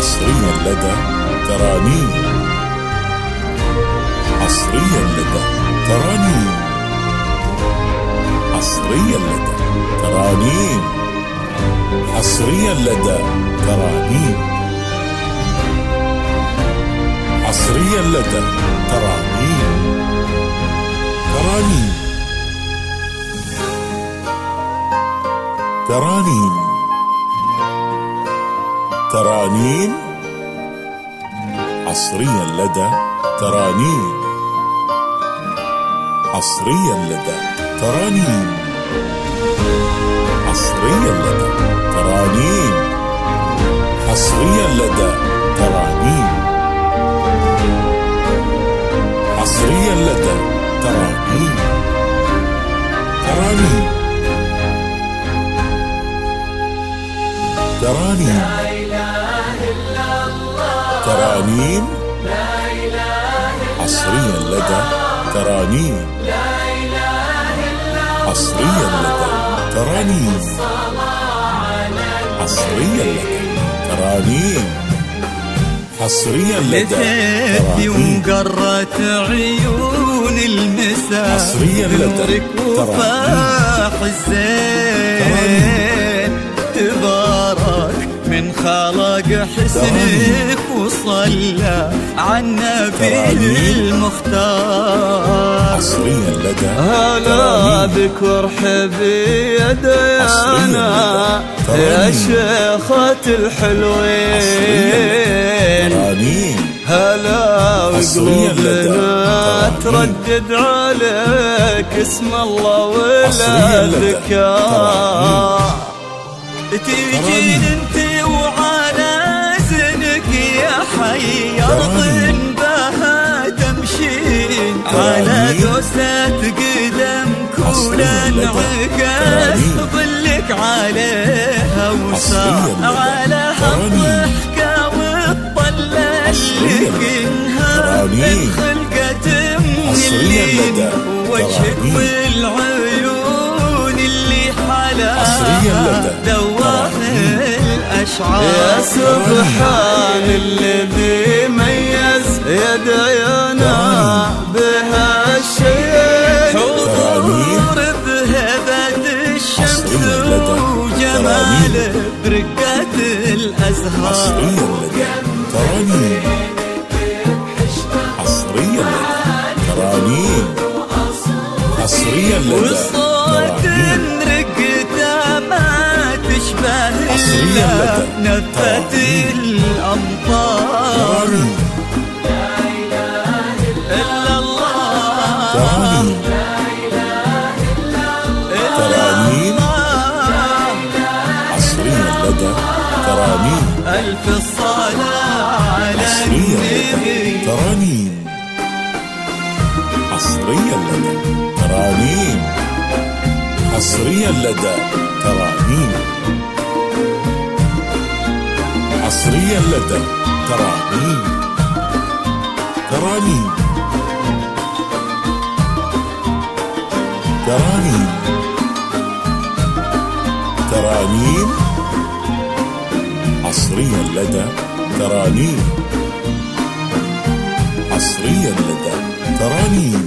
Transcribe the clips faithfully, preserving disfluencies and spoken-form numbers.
حصريا لدى ترانيم. حصريا لدى ترانيم. حصريا لدى ترانيم. حصريا لدى ترانيم. حصريا لدى ترانيم. ترانيم. ترانيم. ترانيم. حصريا لدى ترانيم. حصريا لدى ترانيم. حصريا لدى ترانيم. حصريا لدى ترانيم. حصريا لدى ترانيم. ترانيم. ترانيم. ترانيم. حصريا لدى ترانيم. حصريا لدى ترانيم. حصريا لدى ترانيم. حصريا لدى ترانيم. وقرت عيون المساء حصريا لدى وفاح الزين. تبارك من خلق حسنك وصلى على النبي المختار. حصريا لدى هلا بك وارحبي يا ديانا يا شيخة الحلوين. هلا وقلوبنا تردد عليك اسم الله ولا ذكار. تيجين انت وعلى زنك يا حي ارض بها تمشين على دوسة قدمك ولا انعكاس ظلك عليها وصار على هالضحكة وتطلع لك انها الخلقة من اللين وجهك والعيون اللي حلاها دواه الأشعار. يا سبحان الذي ميز يدينا بهالشيء حضور بهبة الشمس وجمال برقة الأزهار. ترانيم. حصريا لدى ترانيم. حصريا لدى ترانيم. نفت الأمطار. لا إله إلا الله. ترانيم. ترانيم. حصريا لدى ترانيم. ألف الصلاة على النبي. ترانيم. حصريا لدى ترانيم. حصريا لدى ترانيم. حصريا لدى ترانيم. ترانيم. ترانيم. ترانيم. حصريا لدى ترانيم. حصريا لدى ترانيم.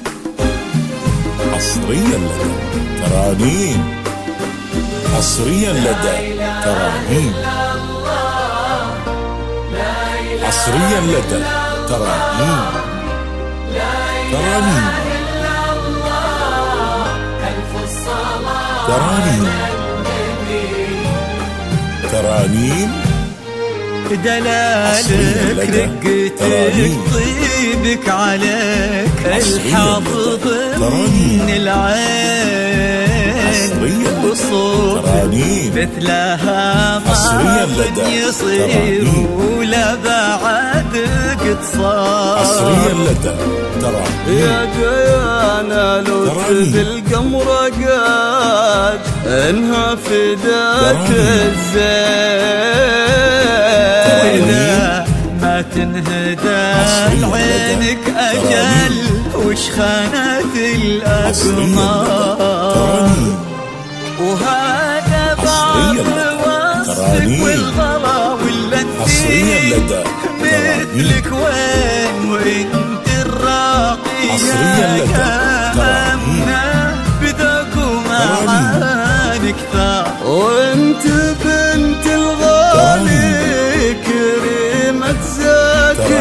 حصريا لدى ترانيم. حصريا لدى ترانيم. حصريا لدى ترانيم. ترانيم. ترانيم. ترانيم. دلالك رقتك طيبك عليك الحافظ من العين وصوتك مثلها ما يصير ولا بعد قد صار. حصريا لدى ترانيم. يا ديانا لطف القمر قاد انها فداك الزين. ما تنهدى لعينك أجل وش خانت الأقمار. وهذا بعض وصفك والغلا ولا انتي لك وين وانت الراقية حصريا لدى ترانيم بذاك ومعانك ثار وانت بنت الغالي كريمة زاك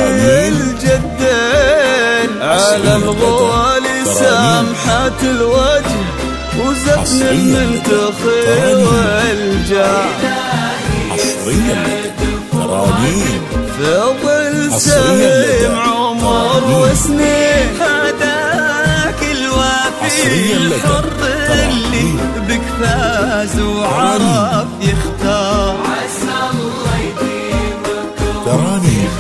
الجدين على الغوالي سامحة الوجه وزفن المنتخي والجاه حصريا لدى ترانيم فضل سليم عمر وسنين هداك الوافي الحر اللي بك فاز وعرف يختار عسى الله يديمكم ترانيم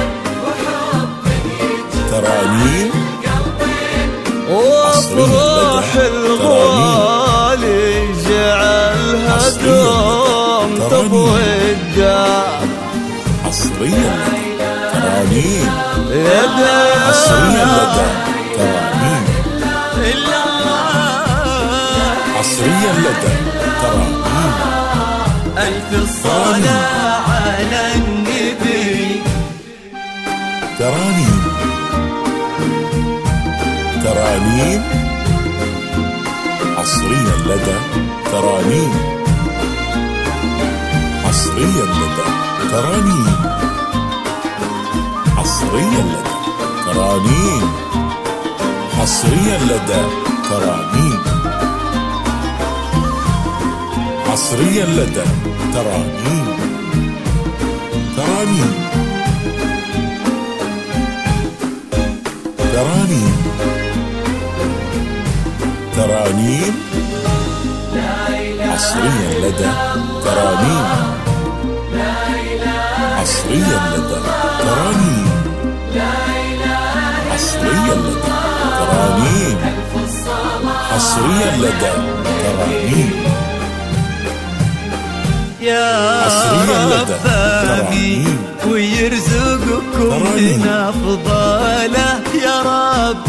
ترانيم وافراح الغالي جعلها دوم تضوي الدار حصريا ترانيم يدا حصريا لدى ترانيم حصريا لدى ترانيم ألف الصلاة على النبي ترانيم ترانيم حصريا لدى ترانيم حصريا لدى ترانيم حصريا لدى ترانيم حصريا لدى ترانيم حصريا لدى ترانيم ترانيم ترانيم ترانيم حصريا لدى ترانيم حصريا لدى ترانيم حصريا لدى ترانيم حصريا لدى ترانيم يا رب آمين ويرزقكم من أفضاله يا رب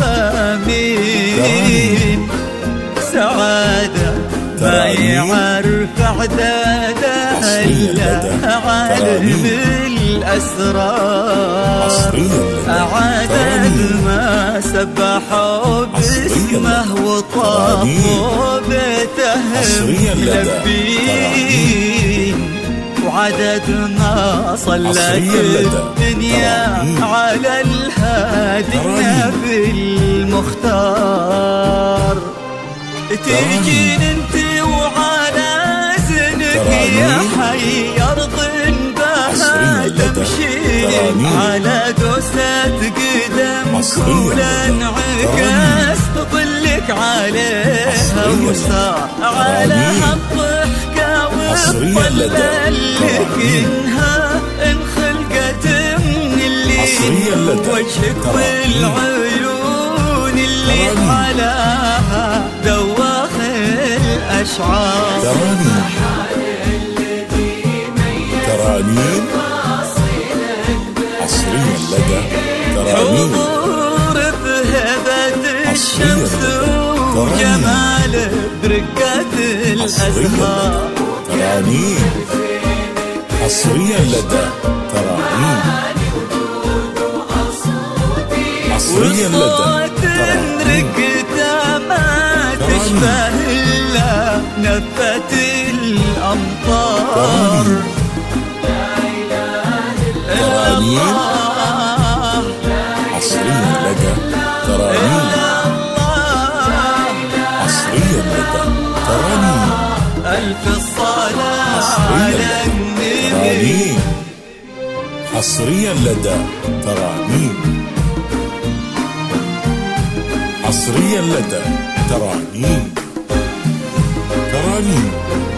آمين سعادة ما يعرف عدادها إلا عالم الأسرار عدد ما سبحوا باسمه وطافوا بيته ملبين وعدد ما صلت الدنيا على الهادي النبي المختار تجين انت وعلى زنك يا حي أرض بها تمشين على دوسة قدم كل انعكاس ظلك عليها وصار على الضحكة وظلل لك انها انخلقت من اللي وجهك والعيون اللي حلاها دواخ الأشعار ترانيم ترانيم حصريا لدى ترانيم حضور بهبة الشمس وجمال برقة الأزهار ترانيم حصريا لدى ترانيم حصريا لدى ترانيم تشبه إلا نفة الأمطار ترانيم حصريا لدى ترانيم حصريا لدى ترانيم ألف الصلاة على النبي حصريا لدى ترانيم حصريا لدى ترانيم ترانيم